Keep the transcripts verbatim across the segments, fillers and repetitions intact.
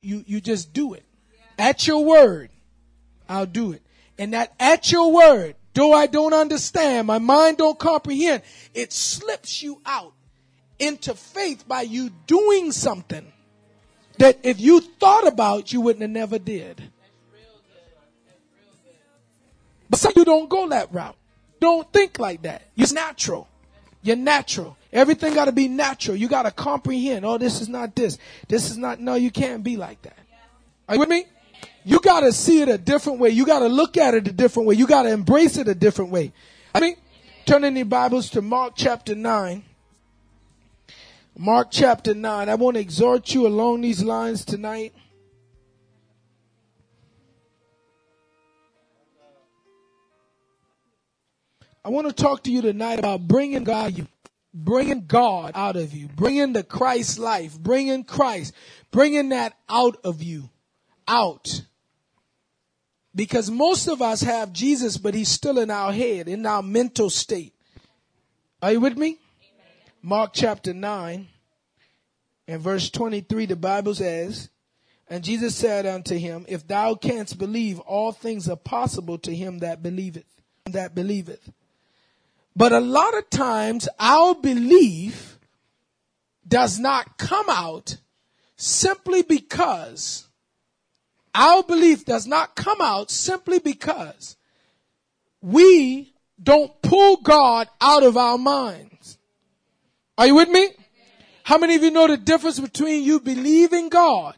you, you just do it. At your word, I'll do it. And that at your word, though I don't understand, my mind don't comprehend, it slips you out into faith by you doing something that if you thought about, you wouldn't have never did. But some of you don't go that route. Don't think like that. You're natural. You're natural. Everything got to be natural. You got to comprehend. Oh, this is not this. This is not. No, you can't be like that. Are you with me? You got to see it a different way. You got to look at it a different way. You got to embrace it a different way. I mean, turn in your Bibles to Mark chapter nine. Mark chapter nine. I want to exhort you along these lines tonight. I want to talk to you tonight about bringing God, you, bringing God out of you, bringing the Christ life, bringing Christ, bringing that out of you, out. Because most of us have Jesus, but he's still in our head, in our mental state. Are you with me? Amen. Mark chapter nine and verse twenty-three, the Bible says, and Jesus said unto him, if thou canst believe, all things are possible to him that believeth, that believeth. But a lot of times our belief does not come out simply because our belief does not come out simply because we don't pull God out of our minds. Are you with me? How many of you know the difference between you believing God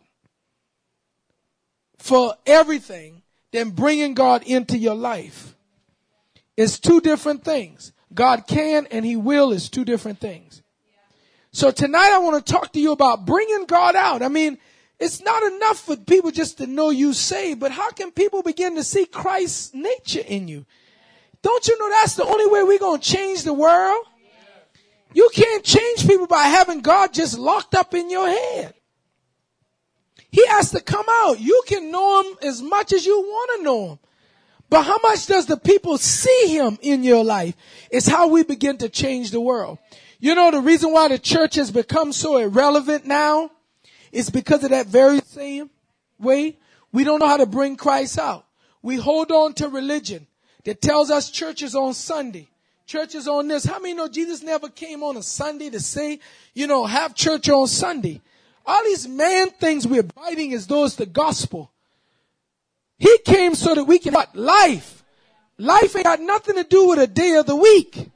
for everything than bringing God into your life? It's two different things. God can and he will is two different things. So tonight I want to talk to you about bringing God out. I mean, it's not enough for people just to know you saved, but how can people begin to see Christ's nature in you? Don't you know that's the only way we're going to change the world? You can't change people by having God just locked up in your head. He has to come out. You can know him as much as you want to know him. But how much does the people see him in your life is how we begin to change the world. You know, the reason why the church has become so irrelevant now is because of that very same way. We don't know how to bring Christ out. We hold on to religion that tells us church is on Sunday. Church is on this. How many know Jesus never came on a Sunday to say, you know, have church on Sunday? All these man things we're biting as though it's the gospel. He came so that we can have life. Life ain't got nothing to do with a day of the week.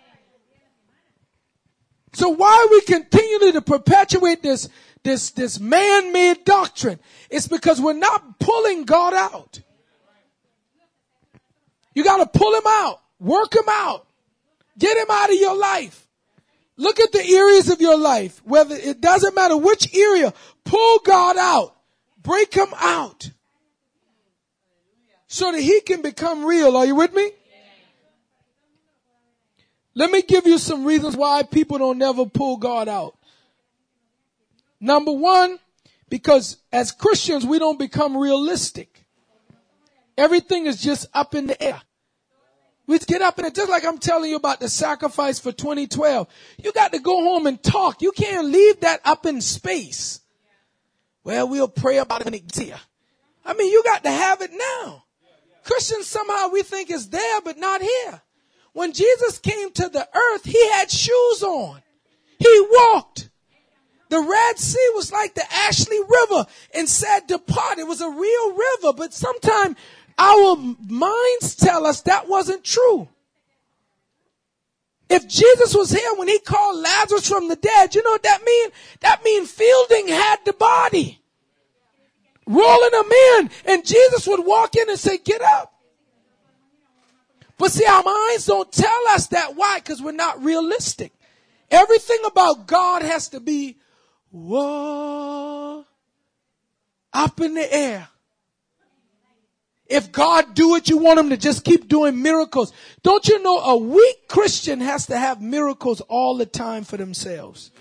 So why are we continually to perpetuate this, this, this man-made doctrine? It's because we're not pulling God out. You got to pull him out. Work him out. Get him out of your life. Look at the areas of your life. Whether it doesn't matter which area, pull God out. Break him out. So that he can become real. Are you with me? Let me give you some reasons why people don't never pull God out. Number one, because as Christians, we don't become realistic. Everything is just up in the air. We get up in it, just like I'm telling you about the sacrifice for twenty twelve. You got to go home and talk. You can't leave that up in space. Well, we'll pray about it when it gets here. I mean, you got to have it now. Christians, somehow we think is there, but not here. When Jesus came to the earth, he had shoes on. He walked. The Red Sea was like the Ashley River and said, depart. It was a real river, but sometimes our minds tell us that wasn't true. If Jesus was here when he called Lazarus from the dead, you know what that mean? That means Fielding had the body. Rolling them in, and Jesus would walk in and say, get up. But see, our minds don't tell us that. Why? Because we're not realistic. Everything about God has to be, whoa, up in the air. If God do it, you want him to just keep doing miracles. Don't you know a weak Christian has to have miracles all the time for themselves?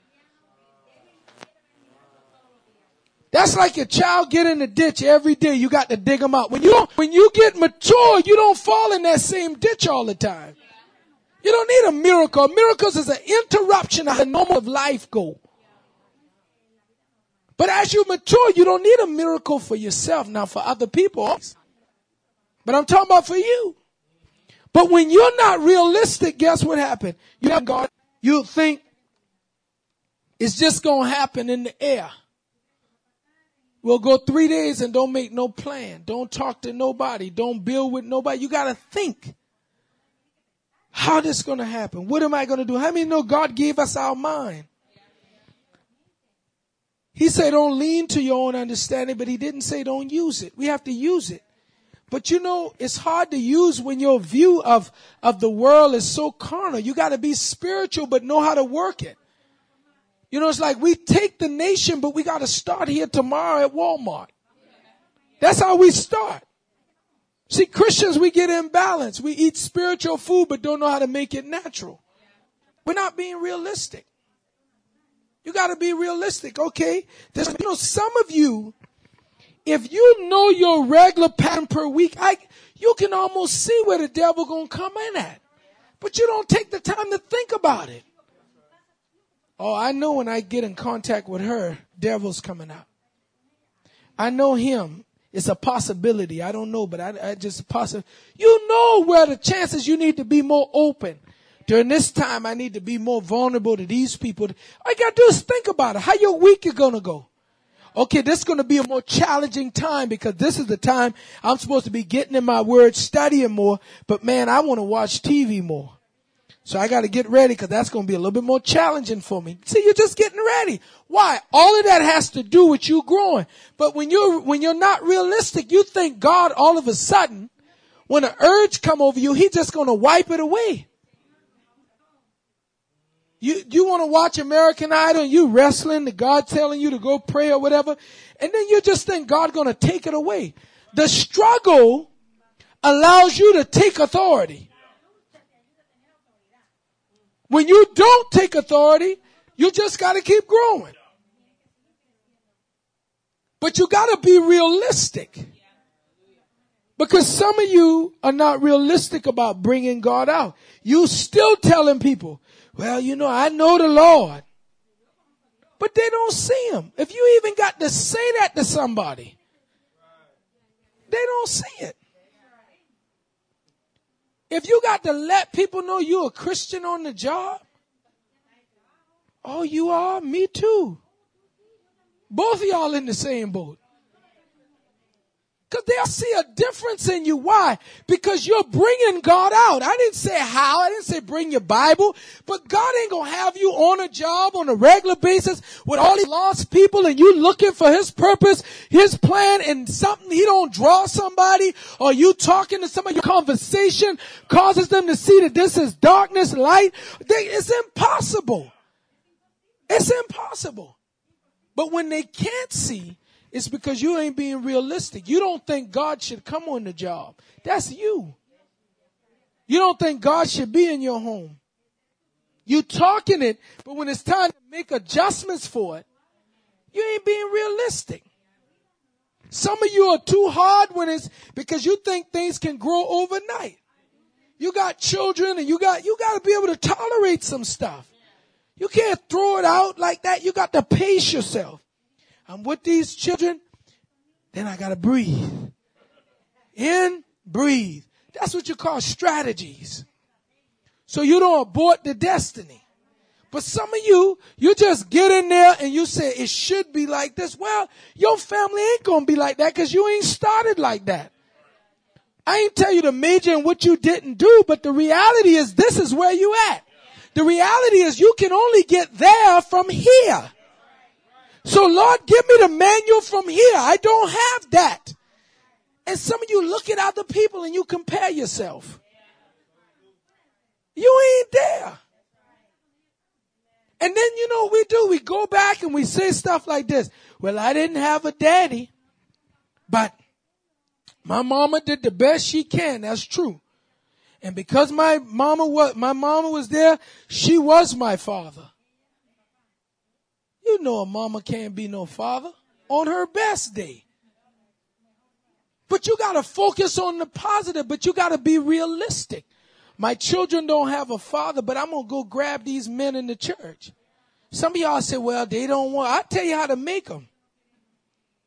That's like a child get in the ditch every day. You got to dig them out. When you when you get mature, you don't fall in that same ditch all the time. You don't need a miracle. Miracles is an interruption of the normal of life go. But as you mature, you don't need a miracle for yourself, now for other people. But I'm talking about for you. But when you're not realistic, guess what happened? You have God, you think it's just going to happen in the air. We'll go three days and don't make no plan. Don't talk to nobody. Don't build with nobody. You got to think. How this going to happen? What am I going to do? How many know God gave us our mind? He said don't lean to your own understanding, but he didn't say don't use it. We have to use it. But you know, it's hard to use when your view of, of the world is so carnal. You got to be spiritual, but know how to work it. You know, it's like we take the nation, but we got to start here tomorrow at Walmart. That's how we start. See, Christians, we get imbalanced. We eat spiritual food, but don't know how to make it natural. We're not being realistic. You got to be realistic, okay? There's, you know, some of you, if you know your regular pattern per week, I, you can almost see where the devil gonna come in at. But you don't take the time to think about it. Oh, I know when I get in contact with her, devil's coming out. I know him. It's a possibility. I don't know, but I, I just possible. You know where the chances you need to be more open. During this time, I need to be more vulnerable to these people. All you got to do is think about it. How your week is going to go. Okay, this is going to be a more challenging time because this is the time I'm supposed to be getting in my word, studying more. But man, I want to watch T V more. So I got to get ready because that's going to be a little bit more challenging for me. See, you're just getting ready. Why? All of that has to do with you growing. But when you're, when you're not realistic, you think God all of a sudden, when an urge come over you, he's just going to wipe it away. You, you want to watch American Idol and you wrestling, the God telling you to go pray or whatever. And then you just think God's going to take it away. The struggle allows you to take authority. When you don't take authority, you just got to keep growing. But you got to be realistic. Because some of you are not realistic about bringing God out. You still telling people, well, you know, I know the Lord. But they don't see him. If you even got to say that to somebody, they don't see it. If you got to let people know you're a Christian on the job, oh, you are? Me too. Both of y'all in the same boat. Because they'll see a difference in you. Why? Because you're bringing God out. I didn't say how. I didn't say bring your Bible. But God ain't going to have you on a job on a regular basis with all these lost people and you looking for his purpose, his plan, and something he don't draw somebody or you talking to somebody, your conversation causes them to see that this is darkness, light. They, it's impossible. It's impossible. But when they can't see, it's because you ain't being realistic. You don't think God should come on the job. That's you. You don't think God should be in your home. You talking it, but when it's time to make adjustments for it, you ain't being realistic. Some of you are too hard when it's because you think things can grow overnight. You got children and you got, you got to be able to tolerate some stuff. You can't throw it out like that. You got to pace yourself. I'm with these children, then I got to breathe. In, breathe. That's what you call strategies. So you don't abort the destiny. But some of you, you just get in there and you say it should be like this. Well, your family ain't going to be like that because you ain't started like that. I ain't tell you to major in what you didn't do, but the reality is this is where you at. The reality is you can only get there from here. So Lord, give me the manual from here. I don't have that. And some of you look at other people and you compare yourself. You ain't there. And then you know what we do? We go back and we say stuff like this. Well, I didn't have a daddy, but my mama did the best she can. That's true. And because my mama was, my mama was there, she was my father. You know a mama can't be no father on her best day. But you got to focus on the positive, but you got to be realistic. My children don't have a father, but I'm going to go grab these men in the church. Some of y'all say, well, they don't want, I'll tell you how to make them.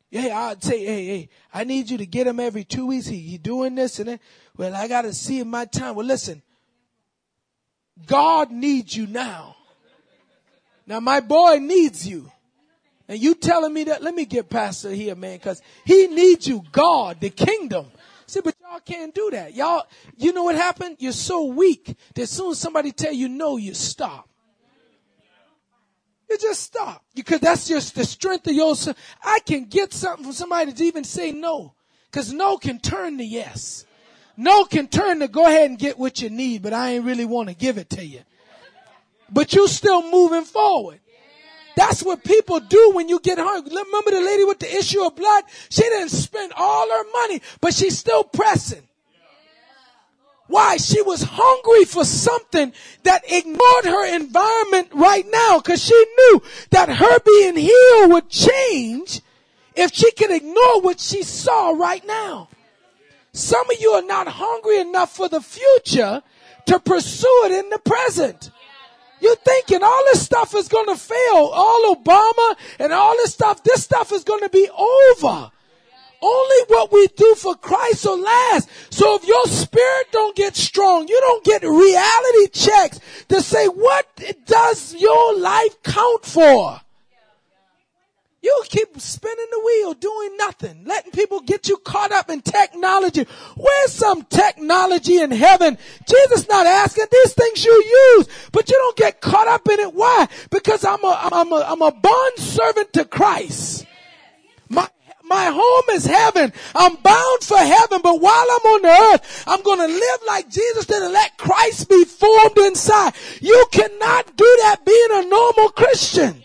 Yeah, I'd say, hey, hey, I need you to get him every two weeks. He, he doing this and that. Well, I got to see him my time. Well, listen, God needs you now. Now, my boy needs you. And you telling me that, let me get Pastor here, man, because he needs you, God, the kingdom. See, but y'all can't do that. Y'all, you know what happened? You're so weak that as soon as somebody tell you no, you stop. You just stop. Because that's just the strength of your son. I can get something from somebody to even say no. Because no can turn to yes. No can turn to go ahead and get what you need, but I ain't really want to give it to you. But you still moving forward. That's what people do when you get hungry. Remember the lady with the issue of blood? She didn't spend all her money, but she's still pressing. Why? She was hungry for something that ignored her environment right now, because she knew that her being healed would change if she could ignore what she saw right now. Some of you are not hungry enough for the future to pursue it in the present. You're thinking all this stuff is going to fail. All Obama and all this stuff, this stuff is going to be over. Only what we do for Christ will last. So if your spirit don't get strong, you don't get reality checks to say, what does your life count for? You keep spinning the wheel, doing nothing, letting people get you caught up in technology. Where's some technology in heaven? Jesus not asking these things you use, but you don't get caught up in it. Why? Because I'm a, I'm a, I'm a bond servant to Christ. My My home is heaven. I'm bound for heaven, but while I'm on the earth, I'm going to live like Jesus did and let Christ be formed inside. You cannot do that being a normal Christian.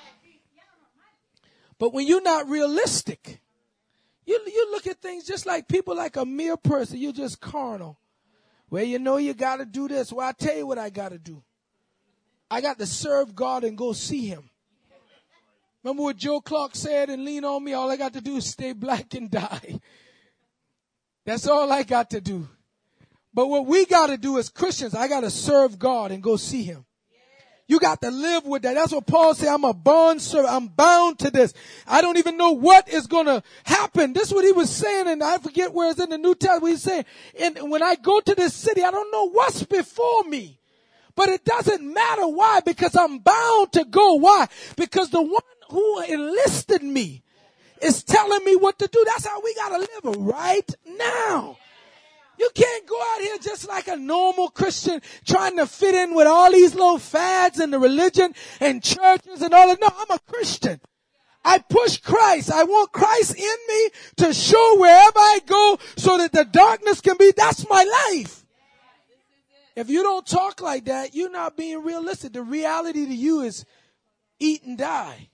But when you're not realistic, you, you look at things just like people like a mere person. You're just carnal. Well, you know you got to do this. Well, I tell you what I got to do. I got to serve God and go see him. Remember what Joe Clark said and lean on me? All I got to do is stay black and die. That's all I got to do. But what we got to do as Christians, I got to serve God and go see him. You got to live with that. That's what Paul said. I'm a bond servant. I'm bound to this. I don't even know what is going to happen. This is what he was saying, and I forget where it's in the New Testament. He's saying, and when I go to this city, I don't know what's before me. But it doesn't matter. Why? Because I'm bound to go. Why? Because the one who enlisted me is telling me what to do. That's how we got to live right now. You can't go out here just like a normal Christian trying to fit in with all these little fads and the religion and churches and all that. No, I'm a Christian. I push Christ. I want Christ in me to show wherever I go so that the darkness can be. That's my life. If you don't talk like that, you're not being realistic. The reality to you is eat and die.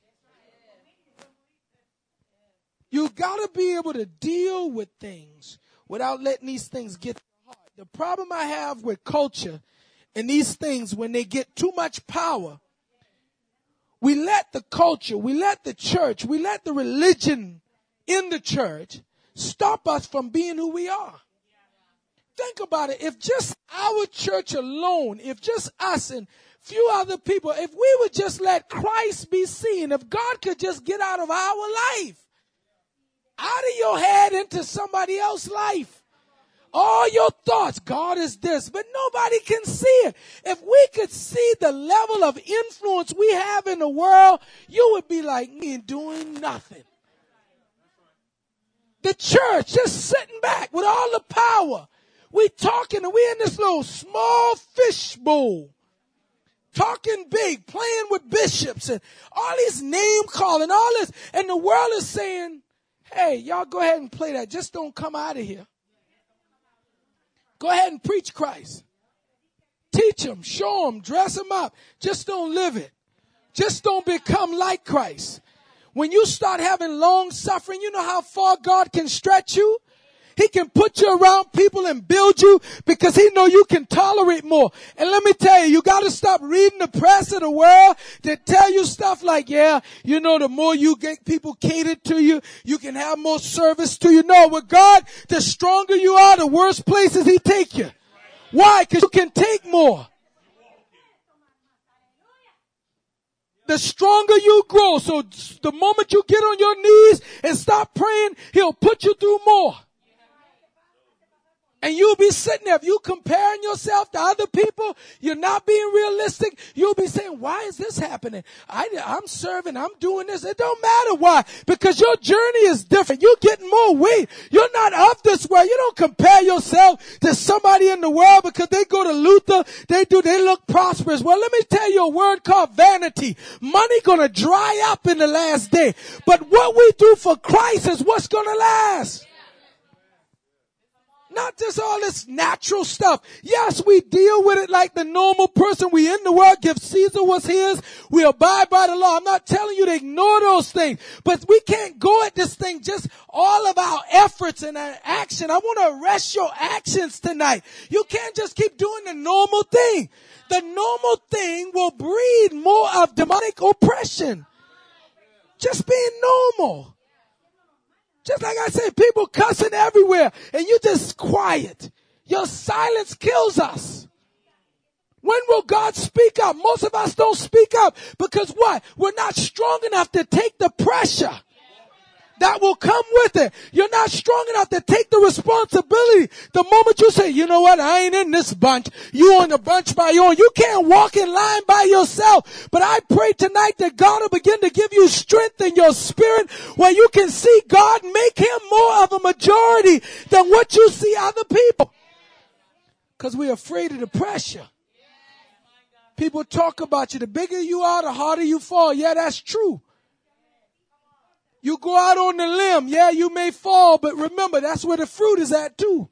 You've got to be able to deal with things without letting these things get to your heart. The problem I have with culture and these things, when they get too much power, we let the culture, we let the church, we let the religion in the church stop us from being who we are. Think about it. If just our church alone, if just us and few other people, if we would just let Christ be seen, if God could just get out of our life, out of your head into somebody else's life. All your thoughts, God is this, but nobody can see it. If we could see the level of influence we have in the world, you would be like me doing nothing. The church just sitting back with all the power. We talking and we in this little small fish bowl. Talking big, playing with bishops and all these name calling, all this. And the world is saying, hey, y'all go ahead and play that. Just don't come out of here. Go ahead and preach Christ. Teach them, show them, dress them up. Just don't live it. Just don't become like Christ. When you start having long suffering, you know how far God can stretch you? He can put you around people and build you because he know you can tolerate more. And let me tell you, you got to stop reading the press of the world that tell you stuff like, yeah, you know, the more you get people catered to you, you can have more service to you. No, with God, the stronger you are, the worse places he take you. Why? Because you can take more. the stronger you grow. So the moment you get on your knees and stop praying, he'll put you through more. And you'll be sitting there. If you comparing yourself to other people, you're not being realistic. You'll be saying, why is this happening? I, I'm serving. I'm doing this. It don't matter why. Because your journey is different. You're getting more weight. You're not of this world. You don't compare yourself to somebody in the world because they go to Luther. They do, they look prosperous. Well, let me tell you a word called vanity. Money gonna dry up in the last day. But what we do for Christ is what's gonna last. Not just all this natural stuff. Yes, we deal with it like the normal person. We in the world, give Caesar what's his. We abide by the law. I'm not telling you to ignore those things, but we can't go at this thing just all of our efforts and our action. I want to arrest your actions tonight. You can't just keep doing the normal thing. The normal thing will breed more of demonic oppression. Just being normal. Just like I said, people cussing everywhere and you just quiet. Your silence kills us. When will God speak up? Most of us don't speak up because what? We're not strong enough to take the pressure that will come with it. You're not strong enough to take the responsibility. The moment you say, you know what, I ain't in this bunch. You on the bunch by your own. You can't walk in line by yourself. But I pray tonight that God will begin to give you strength in your spirit where you can see God make him more of a majority than what you see other people. Because we're afraid of the pressure. People talk about you. The bigger you are, the harder you fall. Yeah, that's true. You go out on the limb. Yeah, you may fall, but remember, that's where the fruit is at too.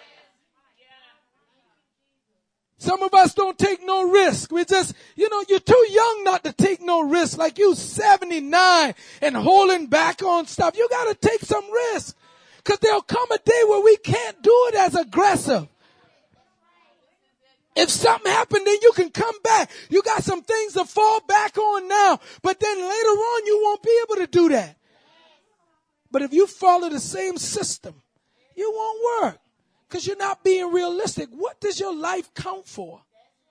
Some of us don't take no risk. We just, you know, you're too young not to take no risk. Like you seventy-nine and holding back on stuff. You got to take some risk. Because there'll come a day where we can't do it as aggressive. If something happened, then you can come back. You got some things to fall back on now. But then later on, you won't be able to do that. But if you follow the same system, you won't work because you're not being realistic. What does your life count for?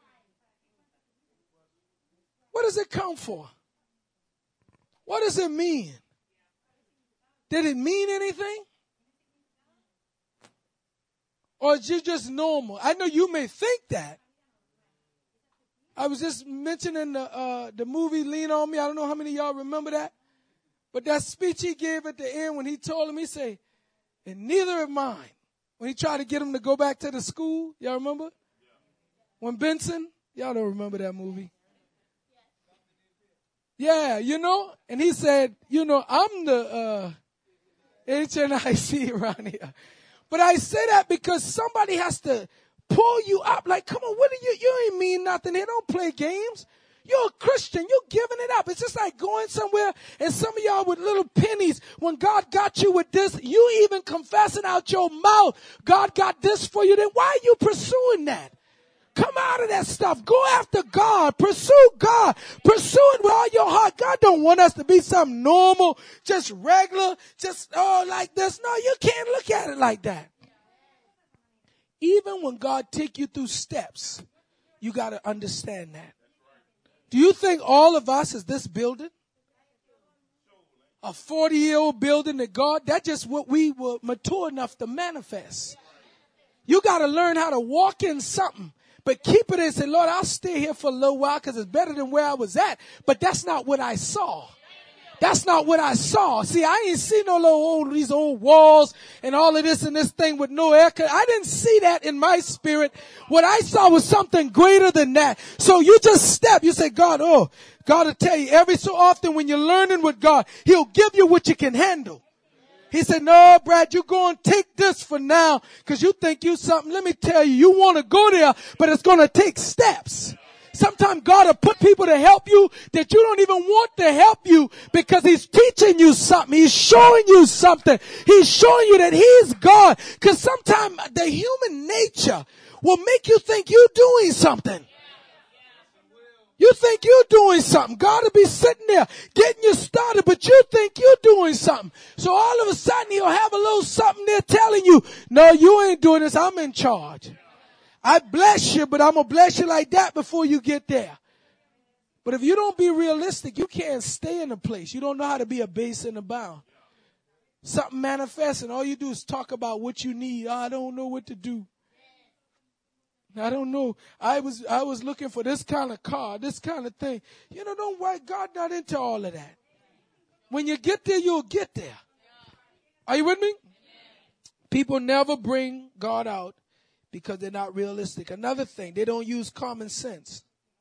What does it count for? What does it mean? Did it mean anything? Or is it just normal? I know you may think that. I was just mentioning the, uh, the movie Lean On Me. I don't know how many of y'all remember that. But that speech he gave at the end when he told him, he said, and neither of mine. When he tried to get him to go back to the school, y'all remember? When Benson, y'all don't remember that movie. Yeah, you know, and he said, you know, I'm the uh, H N I C around here. But I say that because somebody has to pull you up. Like, come on, what do you, you ain't mean nothing here. Don't play games. You're a Christian. You're giving it up. It's just like going somewhere and some of y'all with little pennies. When God got you with this, you even confessing out your mouth, God got this for you. Then why are you pursuing that? Come out of that stuff. Go after God. Pursue God. Pursue it with all your heart. God don't want us to be something normal, just regular, just oh like this. No, you can't look at it like that. Even when God take you through steps, you got to understand that. Do you think all of us is this building? A forty-year-old building that God, that's just what we were mature enough to manifest. You got to learn how to walk in something, but keep it and say, Lord, I'll stay here for a little while because it's better than where I was at. But that's not what I saw. That's not what I saw. See, I ain't see no little old, these old walls and all of this and this thing with no air. I didn't see that in my spirit. What I saw was something greater than that. So you just step. You say, God, oh, God will tell you every so often when you're learning with God, he'll give you what you can handle. He said, no, Brad, you go and take this for now because you think you something. Let me tell you, you want to go there, but it's going to take steps. Sometimes God will put people to help you that you don't even want to help you because he's teaching you something. He's showing you something. He's showing you that he's God. Because sometimes the human nature will make you think you're doing something. You think you're doing something. God will be sitting there getting you started, but you think you're doing something. So all of a sudden he'll have a little something there telling you, no, you ain't doing this. I'm in charge. I bless you, but I'm going to bless you like that before you get there. But if you don't be realistic, you can't stay in a place. You don't know how to be a base and a bound. Something manifests and all you do is talk about what you need. Oh, I don't know what to do. I don't know. I was I was looking for this kind of car, this kind of thing. You know, don't worry. God not into all of that. When you get there, you'll get there. Are you with me? People never bring God out because they're not realistic. Another thing, they don't use common sense.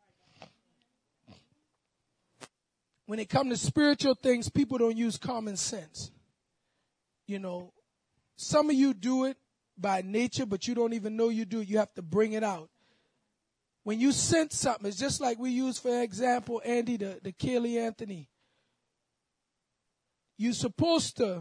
When it comes to spiritual things, people don't use common sense. You know, some of you do it by nature, but you don't even know you do it. You have to bring it out. When you sense something, it's just like we use, for example, Andy, the, the Kelly Anthony. You're supposed to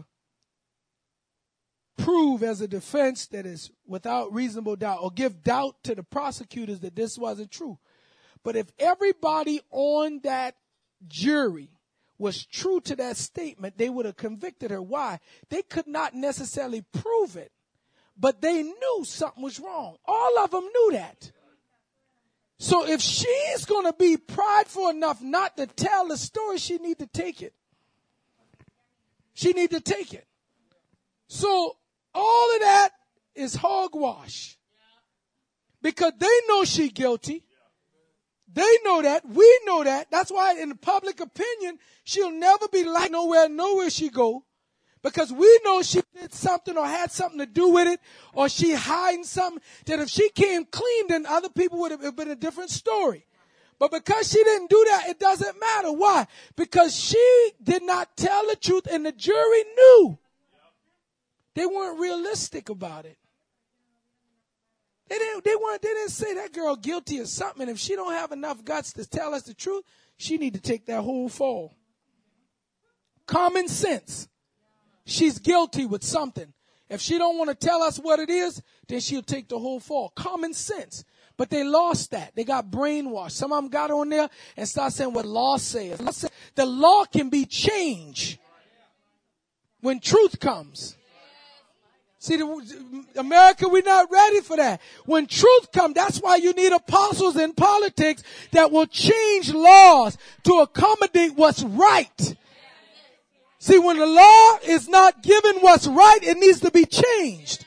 prove as a defense that is without reasonable doubt, or give doubt to the prosecutors that this wasn't true. But if everybody on that jury was true to that statement, they would have convicted her. Why? They could not necessarily prove it, but they knew something was wrong. All of them knew that. So if she's going to be prideful enough not to tell the story, she need to take it. She need to take it. So all of that is hogwash. Because they know she's guilty. They know that. We know that. That's why in the public opinion, she'll never be liked nowhere, nowhere she go. Because we know she did something or had something to do with it, or she hiding something, that if she came clean, then other people would have been a different story. But because she didn't do that, it doesn't matter. Why? Because she did not tell the truth, and the jury knew. They weren't realistic about it. They didn't, they weren't, they didn't say that girl guilty of something. And if she don't have enough guts to tell us the truth, she need to take that whole fall. Common sense. She's guilty with something. If she don't want to tell us what it is, then she'll take the whole fall. Common sense. But they lost that. They got brainwashed. Some of them got on there and started saying what law says. The law can be changed when truth comes. See, the, America, we're not ready for that. When truth comes, that's why you need apostles in politics that will change laws to accommodate what's right. See, when the law is not given what's right, it needs to be changed.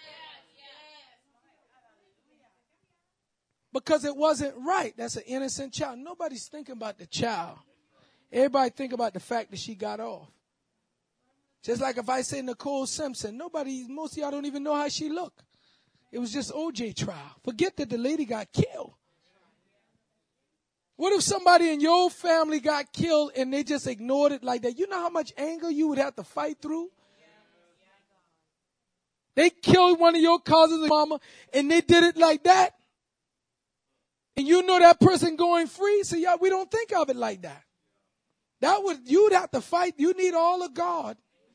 Because it wasn't right. That's an innocent child. Nobody's thinking about the child. Everybody think about the fact that she got off. Just like if I say Nicole Simpson, nobody, most of y'all don't even know how she looked. It was just O J trial. Forget that the lady got killed. What if somebody in your family got killed and they just ignored it like that? You know how much anger you would have to fight through? They killed one of your cousins and mama and they did it like that. And you know that person going free. So y'all, we don't think of it like that. That would, you'd have to fight. You need all of God.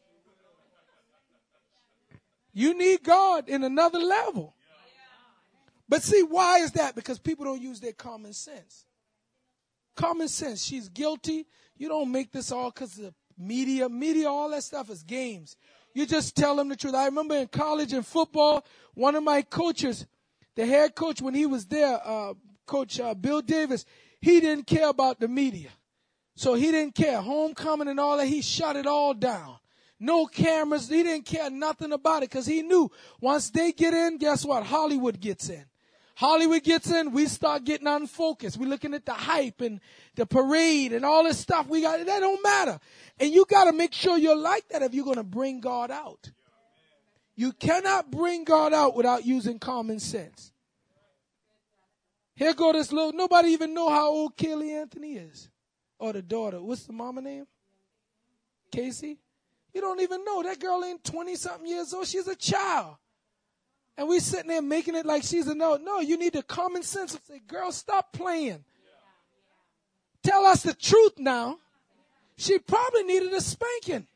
You need God in another level. But see, why is that? Because people don't use their common sense. Common sense. She's guilty. You don't make this all because of the media. Media, all that stuff is games. You just tell them the truth. I remember in college and football, one of my coaches, the head coach, when he was there, uh, Coach uh, Bill Davis, he didn't care about the media. So he didn't care. Homecoming and all that, he shut it all down. No cameras. He didn't care nothing about it because he knew once they get in, guess what? Hollywood gets in. Hollywood gets in, we start getting unfocused. We're looking at the hype and the parade and all this stuff. We got that don't matter. And you got to make sure you're like that if you're going to bring God out. You cannot bring God out without using common sense. Here go this little, nobody even know how old Kelly Anthony is. Or the daughter. What's the mama name? Casey? You don't even know. That girl ain't twenty-something years old. She's a child. And we sitting there making it like she's a no. No, you need the common sense to say, girl, stop playing. Tell us the truth now. She probably needed a spanking.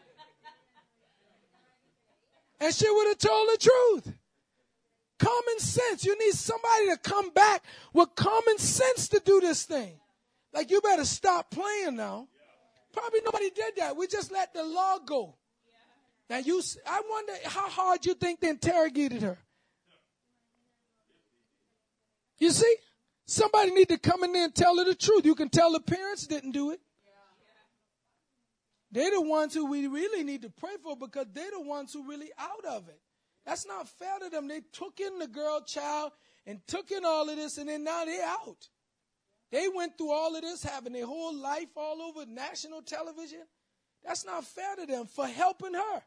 And she would have told the truth. Common sense. You need somebody to come back with common sense to do this thing. Like, you better stop playing now. Probably nobody did that. We just let the law go. Now, you, I wonder how hard you think they interrogated her. You see? Somebody need to come in there and tell her the truth. You can tell the parents didn't do it. They're the ones who we really need to pray for because they're the ones who really out of it. That's not fair to them. They took in the girl child and took in all of this, and then now they're out. They went through all of this, having their whole life all over national television. That's not fair to them for helping her.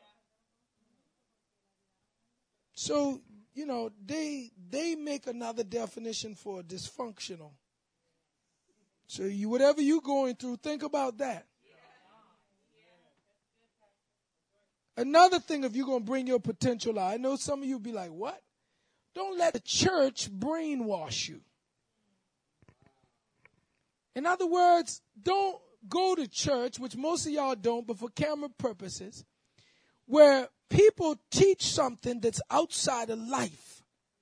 So, you know, they they make another definition for dysfunctional. So you, whatever you're going through, think about that. Another thing, if you're going to bring your potential out, I know some of you be like, what? Don't let the church brainwash you. In other words, don't go to church, which most of y'all don't, but for camera purposes, where people teach something that's outside of life.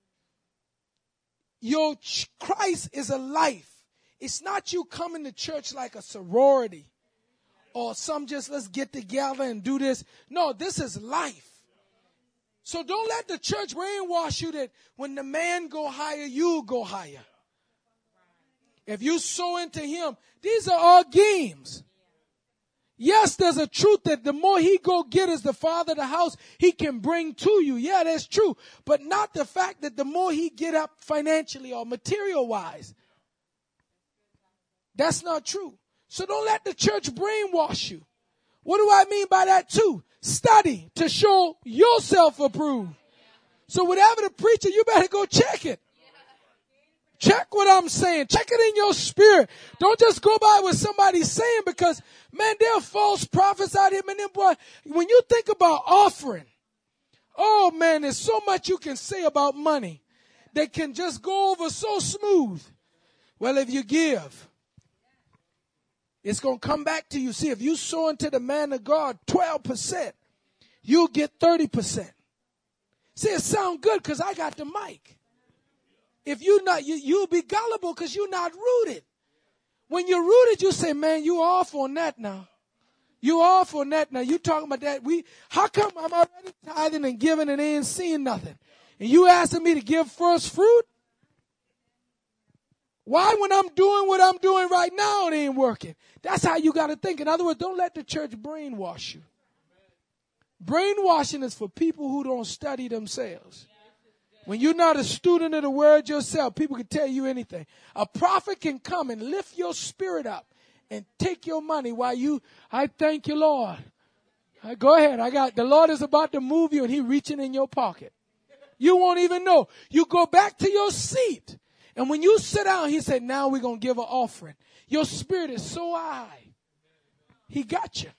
Your ch- Christ is a life. It's not you coming to church like a sorority or some just let's get together and do this. No, this is life. So don't let the church brainwash you that when the man go higher, you go higher. If you sow into him, these are all games. Yes, there's a truth that the more he go get as the father of the house, he can bring to you. Yeah, that's true. But not the fact that the more he get up financially or material wise. That's not true. So don't let the church brainwash you. What do I mean by that too? Study to show yourself approved. So whatever the preacher, you better go check it. Check what I'm saying. Check it in your spirit. Don't just go by what somebody's saying because, man, there are false prophets out here. Man, them boy, when you think about offering, oh, man, there's so much you can say about money that can just go over so smooth. Well, if you give, it's going to come back to you. See, if you sow into the man of God twelve percent, you'll get thirty percent. See, it sounds good because I got the mic. If you not, you, you'll be gullible because you're not rooted. When you're rooted, you say, man, you off on that now. You off on that now. You talking about that. We, how come I'm already tithing and giving and ain't seeing nothing? And you asking me to give first fruit? Why when I'm doing what I'm doing right now, it ain't working? That's how you got to think. In other words, don't let the church brainwash you. Brainwashing is for people who don't study themselves. When you're not a student of the word yourself, people can tell you anything. A prophet can come and lift your spirit up and take your money while you, I thank you, Lord. Right, go ahead. I got, the Lord is about to move you and he reaching in your pocket. You won't even know. You go back to your seat. And when you sit down, he said, now we're going to give an offering. Your spirit is so high. He got you.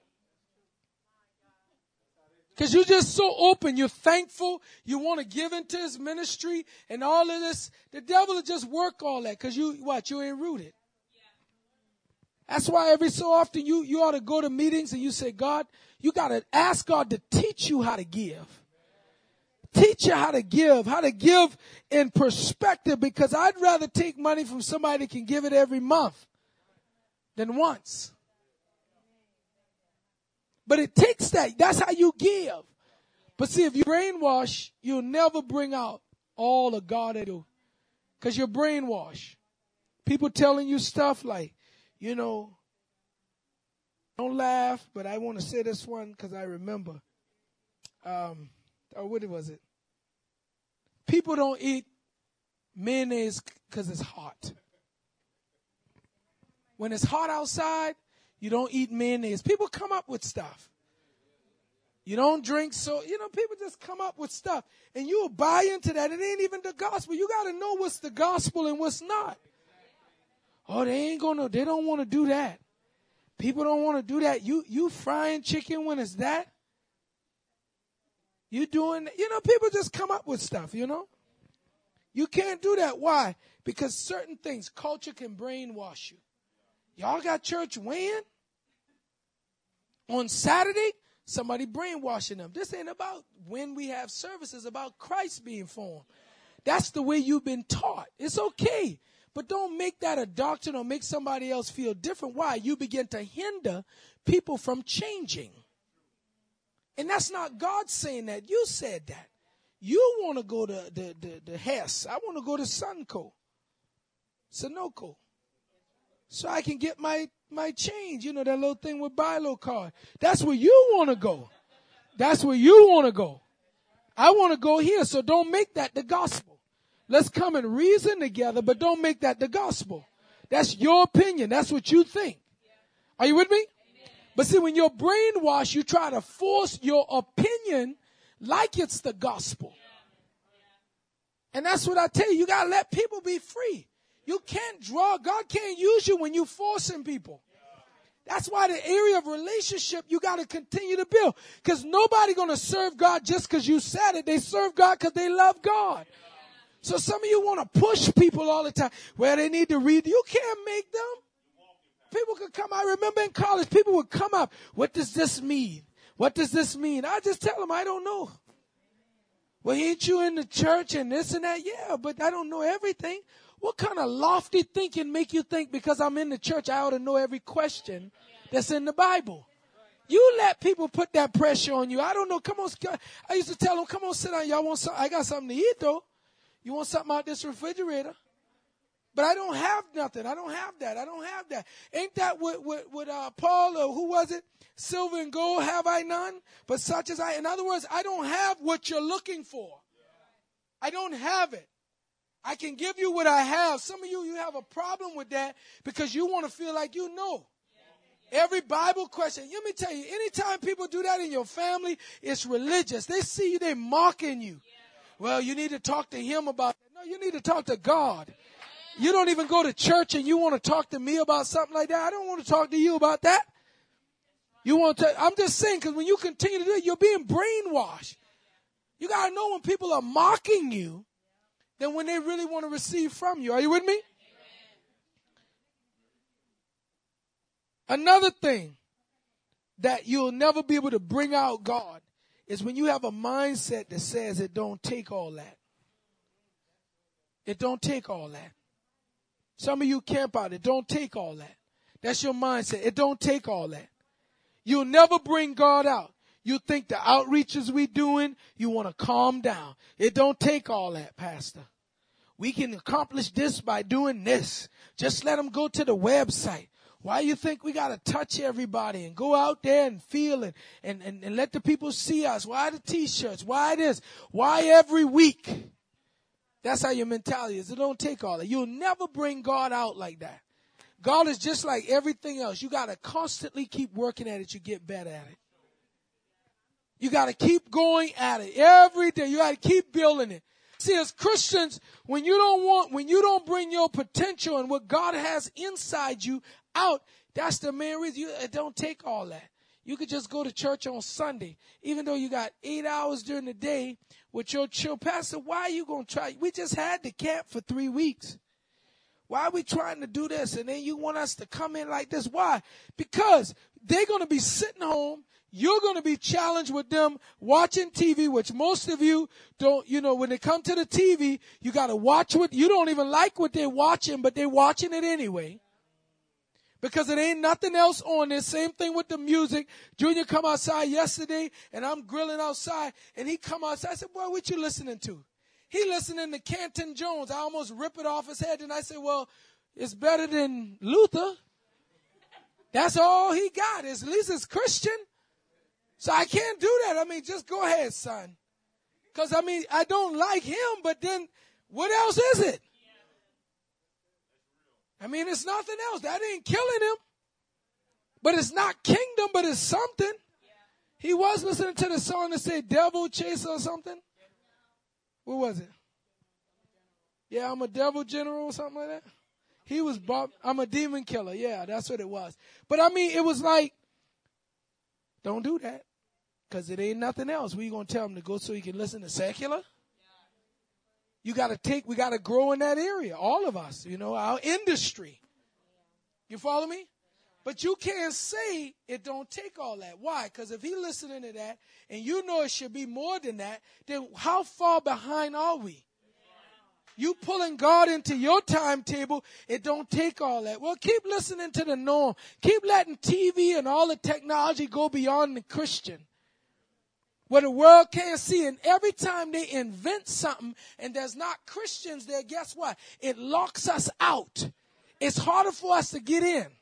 Because you're just so open. You're thankful. You want to give into his ministry and all of this. The devil will just work all that because you, what, you ain't rooted. That's why every so often you, you ought to go to meetings and you say, God, you got to ask God to teach you how to give. Teach you how to give, how to give in perspective, because I'd rather take money from somebody that can give it every month than once. But it takes that. That's how you give. But see, if you brainwash, you'll never bring out all of God to do. Because you're brainwashed. People telling you stuff like, you know, don't laugh, but I want to say this one because I remember. Um, or what was it? People don't eat mayonnaise because it's hot. When it's hot outside, you don't eat mayonnaise. People come up with stuff. You don't drink so, you know, people just come up with stuff. And you'll buy into that. It ain't even the gospel. You got to know what's the gospel and what's not. Oh, they ain't going to, they don't want to do that. People don't want to do that. You, you frying chicken when it's that? You doing, you know, people just come up with stuff, you know. You can't do that. Why? Because certain things, culture can brainwash you. Y'all got church when? On Saturday, somebody brainwashing them. This ain't about when we have services, about Christ being formed. That's the way you've been taught. It's okay. But don't make that a doctrine or make somebody else feel different. Why? You begin to hinder people from changing. And that's not God saying that. You said that. You want to go to the, the, the Hess. I want to go to Sunco. Sunoco. So I can get my, my change, you know, that little thing with buy low card. That's where you want to go. That's where you want to go. I want to go here, so don't make that the gospel. Let's come and reason together, but don't make that the gospel. That's your opinion. That's what you think. Are you with me? But see, when you're brainwashed, you try to force your opinion like it's the gospel. And that's what I tell you. You got to let people be free. You can't draw. God can't use you when you're forcing people. That's why the area of relationship, you got to continue to build. Because nobody going to serve God just because you said it. They serve God because they love God. So some of you want to push people all the time. Well, they need to read. You can't make them. People could come. I remember in college, people would come up. What does this mean? What does this mean? I just tell them, I don't know. Well, ain't you in the church and this and that? Yeah, but I don't know everything. What kind of lofty thinking make you think because I'm in the church, I ought to know every question that's in the Bible? You let people put that pressure on you. I don't know. Come on. I used to tell them, come on, sit down. Y'all want something? I got something to eat, though. You want something out this refrigerator? But I don't have nothing. I don't have that. I don't have that. Ain't that what, what, what uh, Paul, or who was it? Silver and gold have I none, but such as I. In other words, I don't have what you're looking for. I don't have it. I can give you what I have. Some of you, you have a problem with that because you want to feel like you know. Every Bible question, let me tell you, anytime people do that in your family, it's religious. They see you, they're mocking you. Well, you need to talk to him about that. No, you need to talk to God. You don't even go to church and you want to talk to me about something like that. I don't want to talk to you about that. You want to, I'm just saying, because when you continue to do it, you're being brainwashed. You got to know when people are mocking you than when they really want to receive from you. Are you with me? Another thing that you'll never be able to bring out God is when you have a mindset that says it don't take all that. It don't take all that. Some of you camp out. It don't take all that. That's your mindset. It don't take all that. You'll never bring God out. You think the outreaches we doing, you want to calm down. It don't take all that, Pastor. We can accomplish this by doing this. Just let them go to the website. Why you think we got to touch everybody and go out there and feel it and, and, and let the people see us? Why the T-shirts? Why this? Why every week? That's how your mentality is. It don't take all that. You'll never bring God out like that. God is just like everything else. You got to constantly keep working at it. You get better at it. You got to keep going at it every day. You got to keep building it. See, as Christians, when you don't want, when you don't bring your potential and what God has inside you out, that's the main reason. You, it don't take all that. You could just go to church on Sunday, even though you got eight hours during the day with your chill. Pastor, why are you going to try? We just had the camp for three weeks. Why are we trying to do this? And then you want us to come in like this. Why? Because they're going to be sitting home. You're going to be challenged with them watching T V, which most of you don't, you know, when they come to the T V, you got to watch what, you don't even like what they're watching, but they're watching it anyway. Because it ain't nothing else on there. Same thing with the music. Junior come outside yesterday, and I'm grilling outside, and he come outside. I said, boy, what you listening to? He listening to Canton Jones. I almost rip it off his head, and I said, well, it's better than Luther. That's all he got. Is at least it's Christian. So I can't do that. I mean, just go ahead, son. Because, I mean, I don't like him, but then what else is it? I mean, it's nothing else. That ain't killing him. But it's not kingdom, but it's something. He was listening to the song that said devil chaser or something. What was it? Yeah, I'm a devil general or something like that. He was, Bob, I'm a demon killer. Yeah, that's what it was. But I mean, it was like, don't do that. Because it ain't nothing else. We going to tell him to go so he can listen to secular? You got to take, we got to grow in that area. All of us, you know, our industry. You follow me? But you can't say it don't take all that. Why? Because if he's listening to that and you know it should be more than that, then how far behind are we? You pulling God into your timetable, it don't take all that. Well, keep listening to the norm. Keep letting T V and all the technology go beyond the Christian. where the world can't see. And every time they invent something and there's not Christians there, guess what? It locks us out. It's harder for us to get in.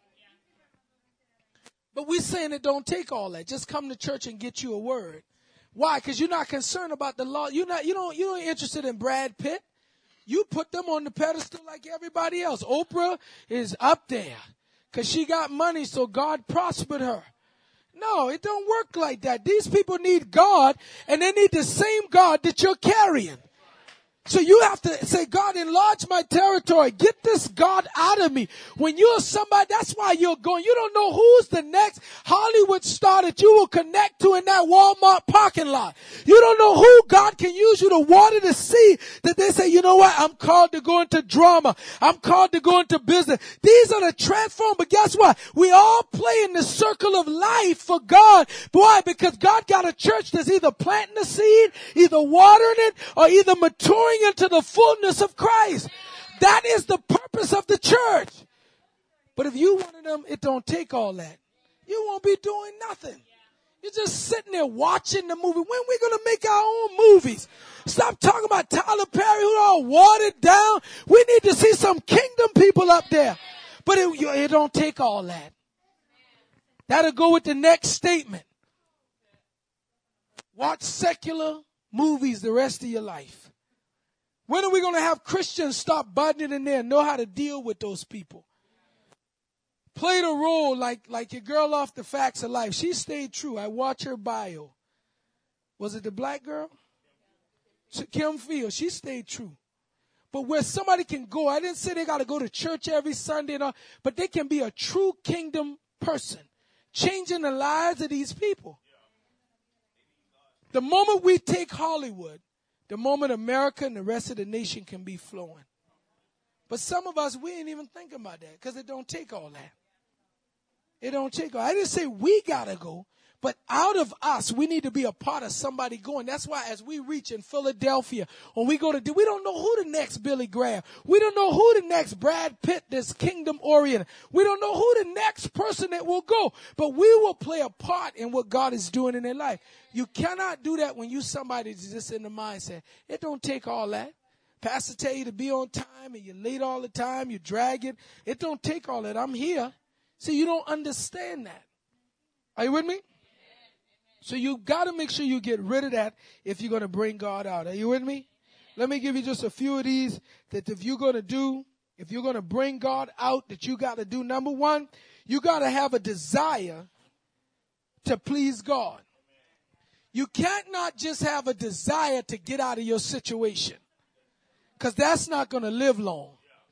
But we're saying it don't take all that. Just come to church and get you a word. Why? Because you're not concerned about the law. You're not, you don't, you don't interested in Brad Pitt. You put them on the pedestal like everybody else. Oprah is up there because she got money, so God prospered her. No, it don't work like that. These people need God, and they need the same God that you're carrying. So you have to say, God, enlarge my territory. Get this God out of me. When you're somebody, that's why you're going. You don't know who's the next Hollywood star that you will connect to in that Walmart parking lot. You don't know who God can use you to water the seed that they say, you know what? I'm called to go into drama. I'm called to go into business. These are the transform. But guess what? We all play in the circle of life for God. Why? Because God got a church that's either planting the seed, either watering it, or either maturing into the fullness of Christ. That is the purpose of the church. But if you one of them, it don't take all that. You won't be doing nothing. You're just sitting there watching the movie. When we going to make our own movies? Stop talking about Tyler Perry who all watered down. We need to see some kingdom people up there. But it, it don't take all that. That'll go with the next statement. Watch secular movies the rest of your life. When are we going to have Christians stop butting in there and know how to deal with those people? Play the role like, like your girl off The Facts of Life. She stayed true. I watch her bio. Was it the black girl? Kim Fields. She stayed true. But where somebody can go, I didn't say they got to go to church every Sunday, and all, but they can be a true kingdom person, changing the lives of these people. The moment we take Hollywood, the moment America and the rest of the nation can be flowing. But some of us, we ain't even thinking about that because it don't take all that. It don't take all. I didn't say we got to go, but out of us, we need to be a part of somebody going. That's why as we reach in Philadelphia, when we go to, we don't know who the next Billy Graham. We don't know who the next Brad Pitt that's kingdom oriented. We don't know who the next person that will go, but we will play a part in what God is doing in their life. You cannot do that when you somebody that's just in the mindset. It don't take all that. Pastor tell you to be on time and you're late all the time. You drag it. It don't take all that. I'm here. See, you don't understand that. Are you with me? So you got to make sure you get rid of that if you're going to bring God out. Are you with me? Let me give you just a few of these that if you're going to do, if you're going to bring God out, that you got to do. Number one, you got to have a desire to please God. You can't not just have a desire to get out of your situation, because that's not going to live long.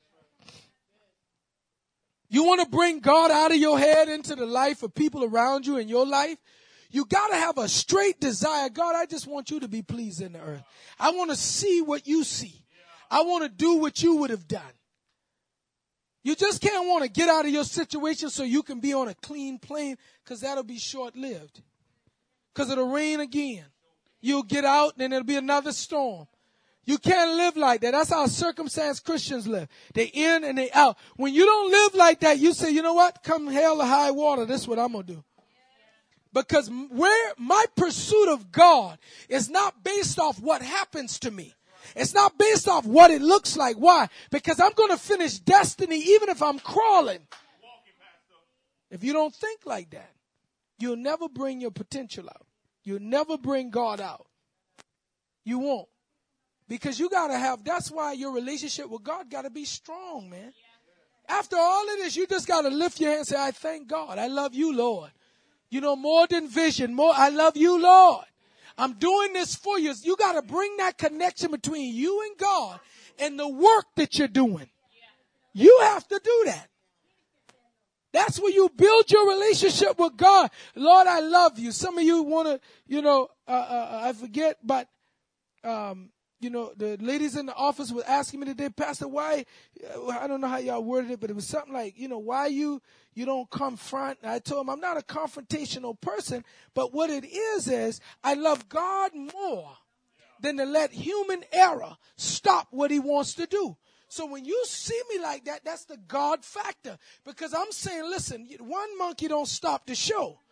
You want to bring God out of your head into the life of people around you in your life? You got to have a straight desire. God, I just want you to be pleased in the earth. I want to see what you see. I want to do what you would have done. You just can't want to get out of your situation so you can be on a clean plane, because that'll be short-lived. Because it'll rain again. You'll get out and then it'll be another storm. You can't live like that. That's how circumstance Christians live. They in and they out. When you don't live like that, you say, you know what? Come hell or high water, this is what I'm going to do. Because where my pursuit of God is not based off what happens to me. It's not based off what it looks like. Why? Because I'm going to finish destiny even if I'm crawling. If you don't think like that, you'll never bring your potential out. You'll never bring God out. You won't. Because you got to have, that's why your relationship with God got to be strong, man. After all of this, you just got to lift your hand and say, I thank God. I love you, Lord. You know, more than vision, more, I love you, Lord. I'm doing this for you. You got to bring that connection between you and God and the work that you're doing. You have to do that. That's where you build your relationship with God. Lord, I love you. Some of you want to, you know, uh, uh, I forget, but, um, you know, the ladies in the office were asking me today, Pastor, why, I don't know how y'all worded it, but it was something like, you know, why you, you don't confront. And I told them I'm not a confrontational person, but what it is, is I love God more than to let human error stop what he wants to do. So when you see me like that, that's the God factor. Because I'm saying, listen, one monkey don't stop the show.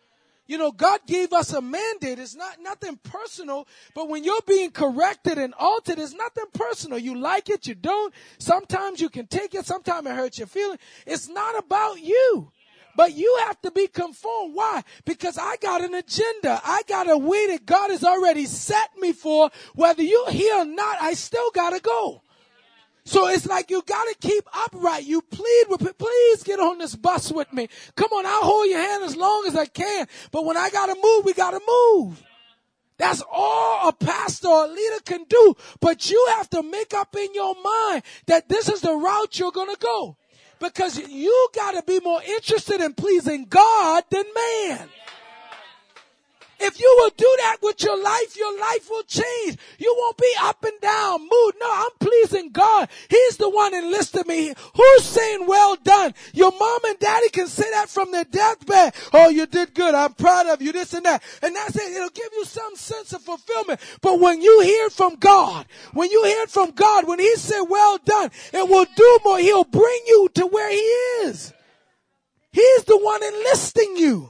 You know, God gave us a mandate. It's not nothing personal, but when you're being corrected and altered, it's nothing personal. You like it, you don't. Sometimes you can take it. Sometimes it hurts your feelings. It's not about you. But you have to be conformed. Why? Because I got an agenda. I got a way that God has already set me for. Whether you're here or not, I still got to go. So it's like you got to keep upright. You plead with me. Please get on this bus with me. Come on, I'll hold your hand as long as I can. But when I got to move, we got to move. That's all a pastor or a leader can do. But you have to make up in your mind that this is the route you're going to go. Because you got to be more interested in pleasing God than man. If you will do that with your life, your life will change. You won't be up and down, mood. No, I'm pleasing God. He's the one enlisted me. Who's saying well done? Your mom and daddy can say that from their deathbed. Oh, you did good. I'm proud of you, this and that. And that's it. It'll give you some sense of fulfillment. But when you hear it from God, when you hear it from God, when he said well done, it will do more. He'll bring you to where he is. He's the one enlisting you.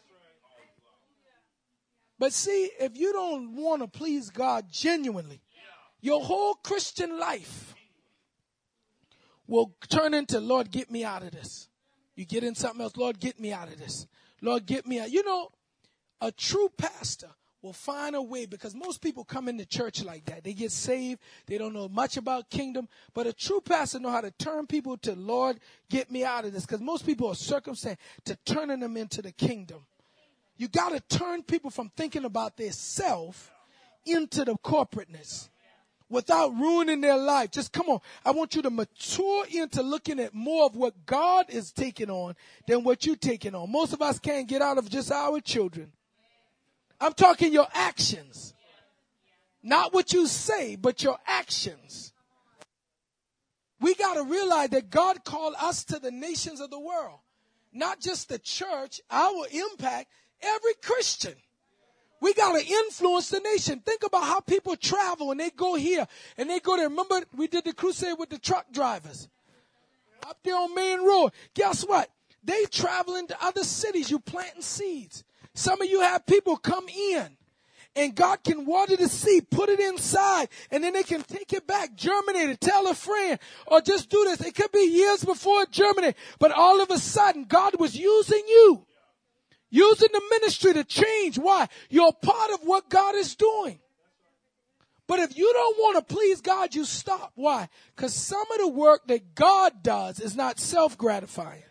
But see, if you don't want to please God genuinely, your whole Christian life will turn into, Lord, get me out of this. You get in something else, Lord, get me out of this. Lord, get me out. You know, a true pastor will find a way, because most people come into church like that. They get saved. They don't know much about kingdom. But a true pastor know how to turn people to, Lord, get me out of this. Because most people are circumstanced to turning them into the kingdom. You got to turn people from thinking about their self into the corporateness without ruining their life. Just come on. I want you to mature into looking at more of what God is taking on than what you're taking on. Most of us can't get out of just our children. I'm talking your actions. Not what you say, but your actions. We got to realize that God called us to the nations of the world. Not just the church, our impact. Every Christian. We got to influence the nation. Think about how people travel and they go here and they go there. Remember, we did the crusade with the truck drivers up there on Main Road. Guess what? They travel into other cities. You planting seeds. Some of you have people come in and God can water the seed, put it inside, and then they can take it back, germinate it, tell a friend, or just do this. It could be years before it germinated, but all of a sudden God was using you. Using the ministry to change. Why? You're part of what God is doing. But if you don't want to please God, you stop. Why? Because some of the work that God does is not self-gratifying.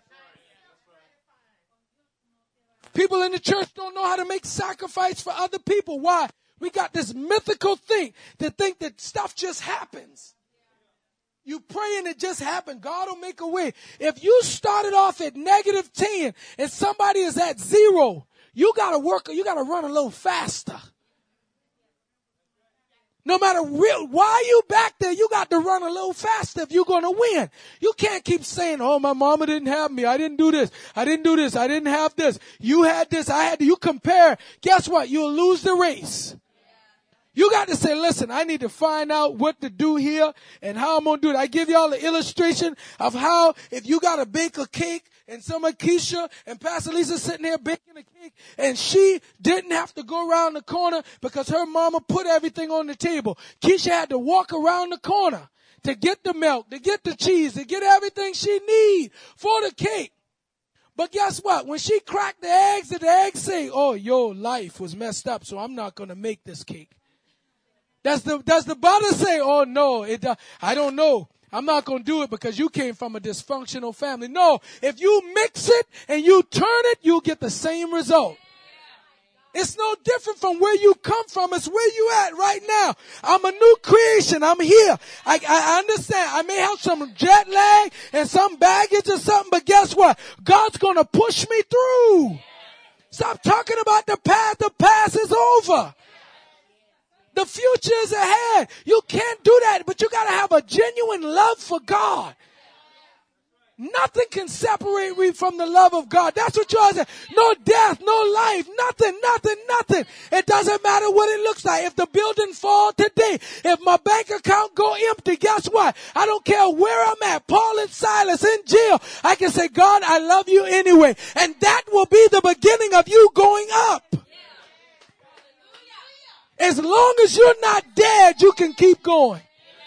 People in the church don't know how to make sacrifice for other people. Why? We got this mythical thing to think that stuff just happens. You pray and it just happened. God will make a way. If you started off at negative ten and somebody is at zero, you got to work, you got to run a little faster. No matter real, why you back there, you got to run a little faster if you're going to win. You can't keep saying, oh, my mama didn't have me. I didn't do this. I didn't do this. I didn't have this. You had this. I had to. You compare. Guess what? You'll lose the race. You got to say, listen, I need to find out what to do here and how I'm going to do it. I give y'all an illustration of how if you got to bake a cake and some of Keisha and Pastor Lisa sitting there baking a cake and she didn't have to go around the corner because her mama put everything on the table. Keisha had to walk around the corner to get the milk, to get the cheese, to get everything she need for the cake. But guess what? When she cracked the eggs, the eggs say, oh, your life was messed up, so I'm not going to make this cake. Does the, does the butter say, oh, no, it, uh, I don't know. I'm not going to do it because you came from a dysfunctional family. No, if you mix it and you turn it, you'll get the same result. It's no different from where you come from. It's where you at right now. I'm a new creation. I'm here. I, I understand. I may have some jet lag and some baggage or something, but guess what? God's going to push me through. Stop talking about the past. The past is over. The future is ahead. You can't do that, but you got to have a genuine love for God. Nothing can separate me from the love of God. That's what you all say. No death, no life, nothing, nothing, nothing. It doesn't matter what it looks like. If the building fall today, if my bank account go empty, guess what? I don't care where I'm at. Paul and Silas in jail. I can say, God, I love you anyway. And that will be the beginning of you going up. As long as you're not dead, you can keep going.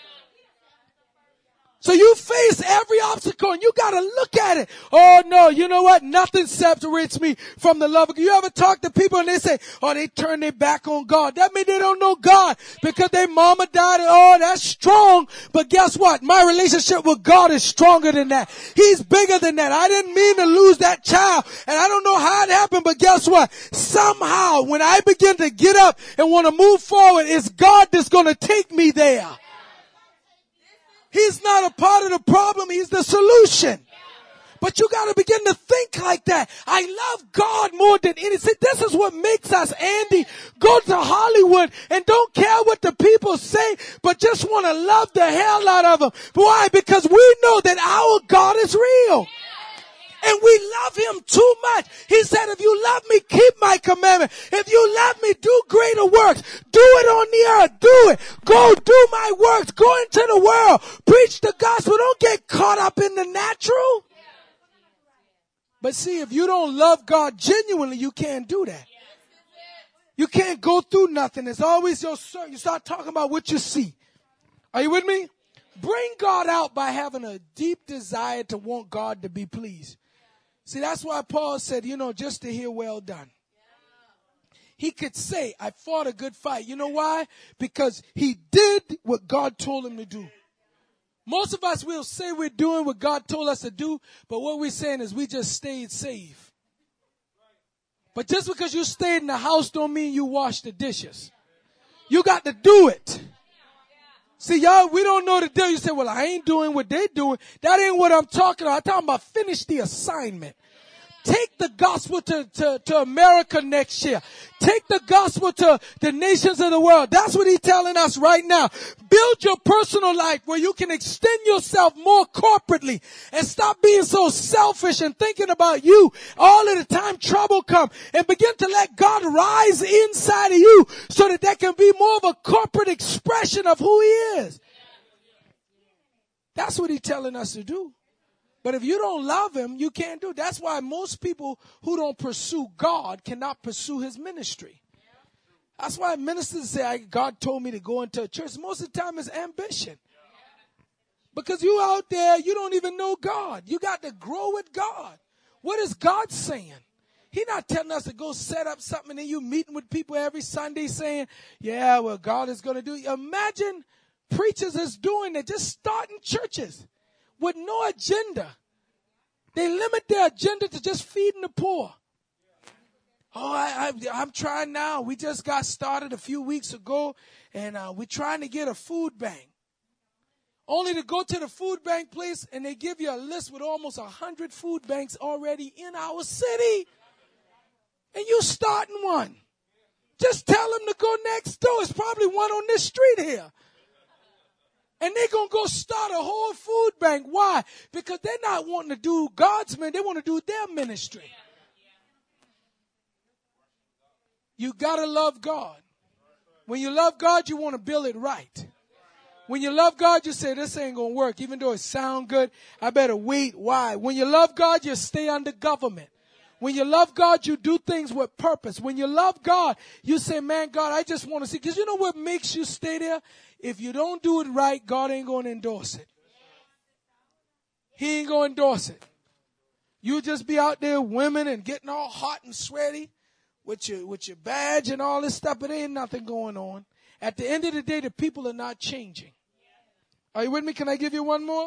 So you face every obstacle and you got to look at it. Oh no, you know what? Nothing separates me from the love of God. You ever talk to people and they say, oh, they turn their back on God. That means they don't know God because their mama died. Oh, that's strong. But guess what? My relationship with God is stronger than that. He's bigger than that. I didn't mean to lose that child. And I don't know how it happened, but guess what? Somehow when I begin to get up and want to move forward, it's God that's going to take me there. He's not a part of the problem. He's the solution. But you got to begin to think like that. I love God more than anything. This is what makes us, Andy, go to Hollywood and don't care what the people say, but just want to love the hell out of them. Why? Because we know that our God is real. And we love him too much. He said, if you love me, keep my commandment. If you love me, do greater works. Do it on the earth. Do it. Go do my works. Go into the world. Preach the gospel. Don't get caught up in the natural. But see, if you don't love God genuinely, you can't do that. You can't go through nothing. It's always your circle. You start talking about what you see. Are you with me? Bring God out by having a deep desire to want God to be pleased. See, that's why Paul said, you know, just to hear well done. He could say, I fought a good fight. You know why? Because he did what God told him to do. Most of us will say we're doing what God told us to do, but what we're saying is we just stayed safe. But just because you stayed in the house don't mean you washed the dishes. You got to do it. See, y'all, we don't know the deal. You say, well, I ain't doing what they're doing. That ain't what I'm talking about. I'm talking about finish the assignment. Take the gospel to, to, to America next year. Take the gospel to the nations of the world. That's what he's telling us right now. Build your personal life where you can extend yourself more corporately and stop being so selfish and thinking about you all of the time trouble come, and begin to let God rise inside of you so that there can be more of a corporate expression of who he is. That's what he's telling us to do. But if you don't love him, you can't do it. That's why most people who don't pursue God cannot pursue his ministry. That's why ministers say, God told me to go into a church. Most of the time it's ambition. Because you out there, you don't even know God. You got to grow with God. What is God saying? He's not telling us to go set up something and then you meeting with people every Sunday saying, yeah, well, God is going to do it. Imagine preachers is doing it, just starting churches with no agenda. They limit their agenda to just feeding the poor. Oh, I, I, I'm trying now. We just got started a few weeks ago, and uh, we're trying to get a food bank. Only to go to the food bank place, and they give you a list with almost one hundred food banks already in our city. And you starting one. Just tell them to go next door. It's probably one on this street here. And they're going to go start a whole food bank. Why? Because they're not wanting to do God's ministry. They want to do their ministry. You got to love God. When you love God, you want to build it right. When you love God, you say, this ain't going to work. Even though it sound good, I better wait. Why? When you love God, you stay under government. When you love God, you do things with purpose. When you love God, you say, man, God, I just want to see. Because you know what makes you stay there? If you don't do it right, God ain't going to endorse it. He ain't going to endorse it. You just be out there women and getting all hot and sweaty with your, with your badge and all this stuff, but there ain't nothing going on. At the end of the day, the people are not changing. Are you with me? Can I give you one more?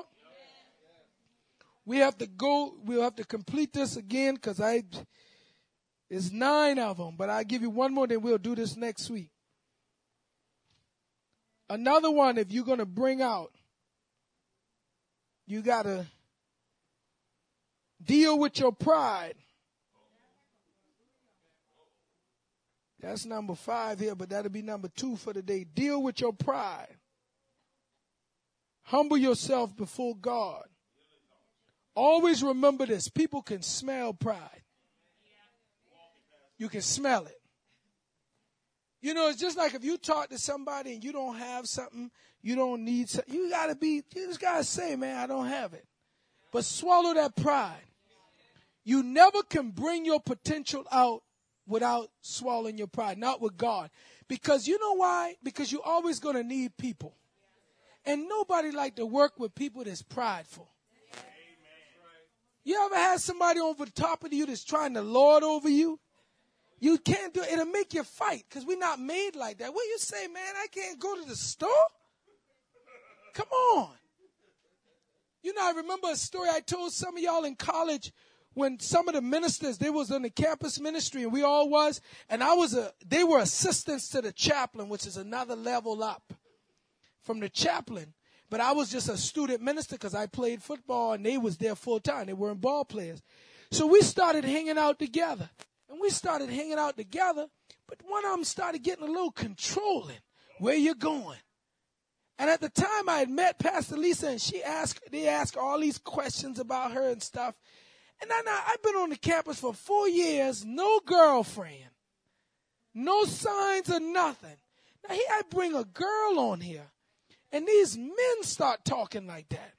We have to go, we'll have to complete this again because I, it's nine of them, but I'll give you one more, then we'll do this next week. Another one, if you're going to bring out, you got to deal with your pride. That's number five here, but that'll be number two for the day. Deal with your pride. Humble yourself before God. Always remember this. People can smell pride. You can smell it. You know, it's just like if you talk to somebody and you don't have something, you don't need something, you got to be, you just got to say, man, I don't have it. But swallow that pride. You never can bring your potential out without swallowing your pride, not with God. Because you know why? Because you're always going to need people. And nobody like to work with people that's prideful. You ever had somebody over the top of you that's trying to lord over you? You can't do it. It'll make you fight because we're not made like that. What you say, man, I can't go to the store? Come on. You know, I remember a story I told some of y'all in college when some of the ministers, they was on the campus ministry and we all was, and I was a, they were assistants to the chaplain, which is another level up from the chaplain. But I was just a student minister because I played football and they was there full time. They weren't ball players. So we started hanging out together. And we started hanging out together, but one of them started getting a little controlling. Where you going? And at the time I had met Pastor Lisa and she asked, they asked all these questions about her and stuff. And I, I've been on the campus for four years, no girlfriend, no signs of nothing. Now here I bring a girl on here and these men start talking like that.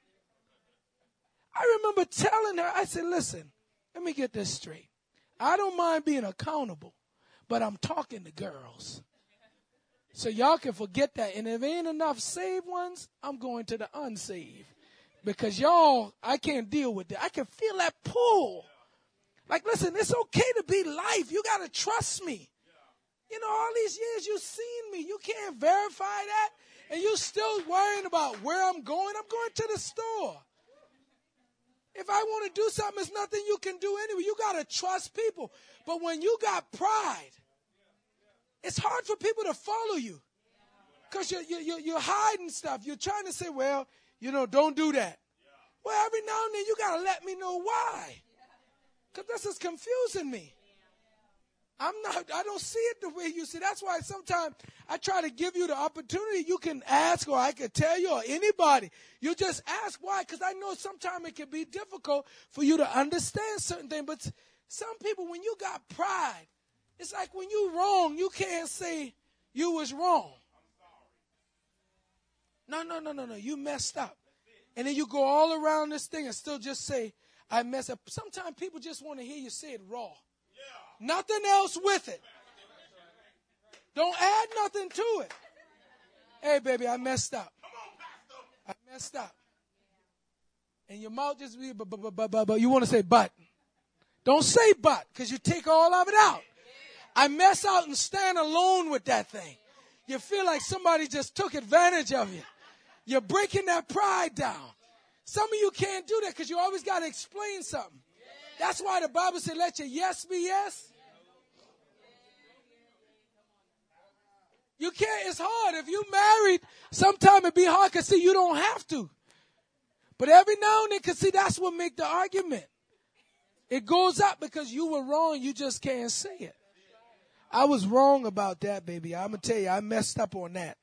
I remember telling her, I said, listen, let me get this straight. I don't mind being accountable, but I'm talking to girls. So y'all can forget that. And if ain't enough saved ones, I'm going to the unsaved. Because y'all, I can't deal with that. I can feel that pull. Like, listen, it's okay to be life. You got to trust me. You know, all these years you've seen me. You can't verify that. And you still worrying about where I'm going. I'm going to the store. If I want to do something, there's nothing you can do anyway. You got to trust people. But when you got pride, it's hard for people to follow you. Because you're, you're, you're hiding stuff. You're trying to say, well, you know, don't do that. Well, every now and then you got to let me know why. Because this is confusing me. I'm not, I don't see it the way you see. That's why sometimes I try to give you the opportunity. You can ask or I can tell you or anybody. You just ask why, because I know sometimes it can be difficult for you to understand certain things. But some people, when you got pride, it's like when you wrong, you can't say you was wrong. No, no, no, no, no. You messed up. And then you go all around this thing and still just say, I messed up. Sometimes people just want to hear you say it raw. Nothing else with it. Don't add nothing to it. Hey, baby, I messed up. I messed up. And your mouth just be, but, but, but, but, but you want to say but. Don't say but, because you take all of it out. I mess out and stand alone with that thing. You feel like somebody just took advantage of you. You're breaking that pride down. Some of you can't do that because you always got to explain something. That's why the Bible said, let your yes be yes. You can't, it's hard. If you married, sometimes it be hard because, see, you don't have to. But every now and then, because, see, that's what make the argument. It goes up because you were wrong. You just can't say it. I was wrong about that, baby. I'm going to tell you, I messed up on that.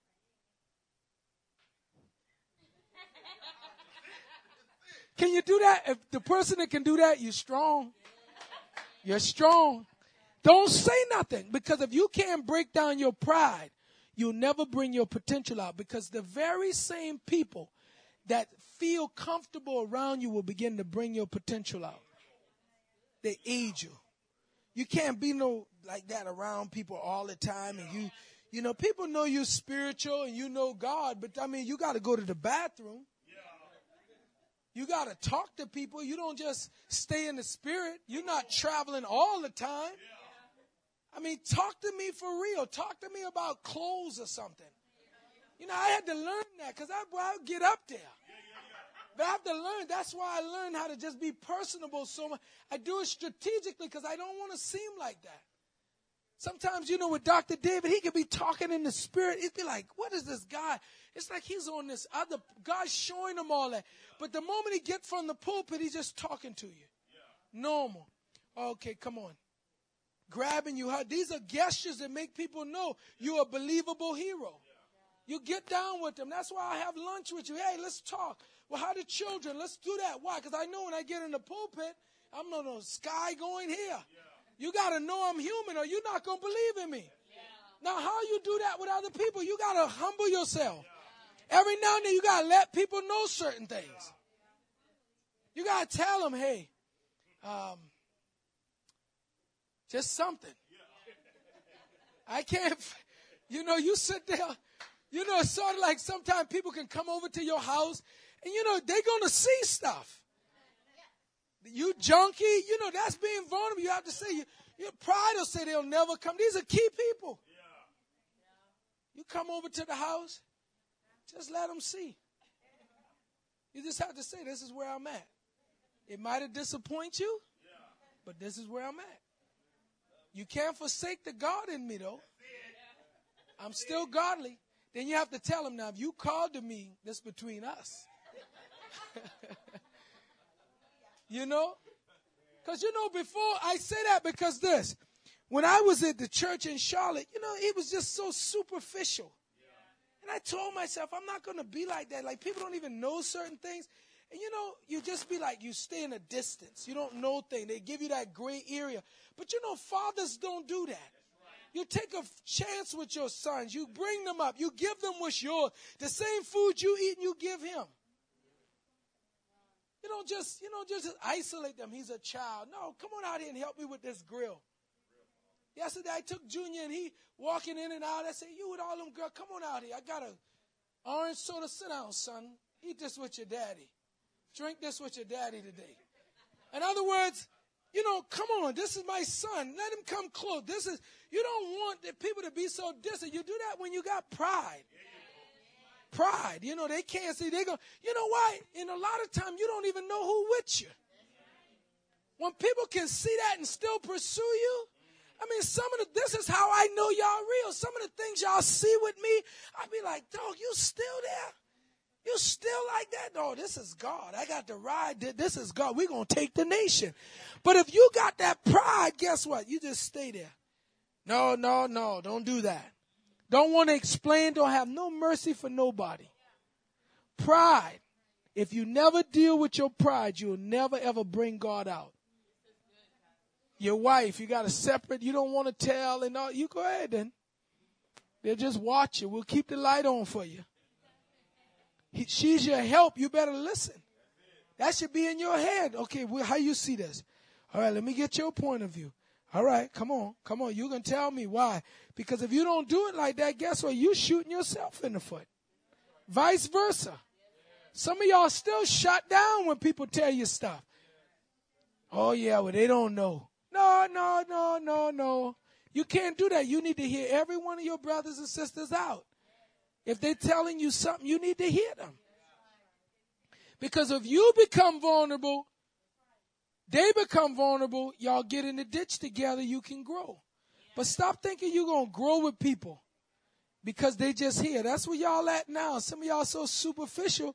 Can you do that? If the person that can do that, you're strong. You're strong. Don't say nothing, because if you can't break down your pride, you'll never bring your potential out, because the very same people that feel comfortable around you will begin to bring your potential out. They aid you. You can't be no like that around people all the time. And you, you know, people know you're spiritual and you know God, but I mean, you got to go to the bathroom. You got to talk to people. You don't just stay in the spirit. You're not traveling all the time. I mean, talk to me for real. Talk to me about clothes or something. You know, I had to learn that because I, well, I would get up there. But I have to learn. That's why I learned how to just be personable so much. I do it strategically because I don't want to seem like that. Sometimes, you know, with Doctor David, he could be talking in the spirit. He'd be like, what is this guy? It's like he's on this other, God's showing him all that. But the moment he gets from the pulpit, he's just talking to you. Yeah. Normal. Okay, come on. Grabbing you. These are gestures that make people know you're a believable hero. You get down with them. That's why I have lunch with you. Hey, let's talk. Well, how the children? Let's do that. Why? Because I know when I get in the pulpit, I'm not no sky going here. Yeah. You got to know I'm human or you're not going to believe in me. Yeah. Now, how you do that with other people? You got to humble yourself. Yeah. Every now and then, you got to let people know certain things. Yeah. You got to tell them, hey, um, just something. Yeah. I can't, you know, you sit there. You know, it's sort of like sometimes people can come over to your house and, you know, they're going to see stuff. You junkie, you know, that's being vulnerable. You have to say, you, your pride will say they'll never come. These are key people. You come over to the house, just let them see. You just have to say, this is where I'm at. It might have disappointed you, but this is where I'm at. You can't forsake the God in me, though. I'm still godly. Then you have to tell him, now, if you called to me, this between us. You know? Because, you know, before I say that because this, when I was at the church in Charlotte, you know, it was just so superficial. And I told myself, I'm not going to be like that. Like, people don't even know certain things. And, you know, you just be like, you stay in a distance. You don't know things. They give you that gray area. But, you know, fathers don't do that. You take a chance with your sons. You bring them up. You give them what's yours. The same food you eat, you give him. You don't just, you know, just isolate them. He's a child. No, come on out here and help me with this grill. Yesterday I took Junior and he walking in and out. I said, you with all them girls, come on out here. I got a orange soda. Sit down, son. Eat this with your daddy. Drink this with your daddy today. In other words, you know, come on, this is my son. Let him come close. This is, you don't want the people to be so distant. You do that when you got pride. Pride. You know, they can't see. They go, you know why? In a lot of time, you don't even know who with you. When people can see that and still pursue you, I mean, some of the, this is how I know y'all real. Some of the things y'all see with me, I be like, dog, you still there? You still like that? No, this is God. I got to ride. This is God. We're going to take the nation. But if you got that pride, guess what? You just stay there. No, no, no. Don't do that. Don't want to explain. Don't have no mercy for nobody. Pride. If you never deal with your pride, you'll never, ever bring God out. Your wife, you got a separate, you don't want to tell, and all. You go ahead then. They'll just watch you. We'll keep the light on for you. She's your help. You better listen. That should be in your head. Okay, well, how you see this? All right, let me get your point of view. All right, come on. Come on. You can tell me why. Because if you don't do it like that, guess what? You're shooting yourself in the foot. Vice versa. Some of y'all still shut down when people tell you stuff. Oh, yeah, well, they don't know. No, no, no, no, no. You can't do that. You need to hear every one of your brothers and sisters out. If they're telling you something, you need to hear them. Because if you become vulnerable, they become vulnerable, y'all get in the ditch together, you can grow. But stop thinking you're going to grow with people because they just here. That's where y'all at now. Some of y'all so superficial,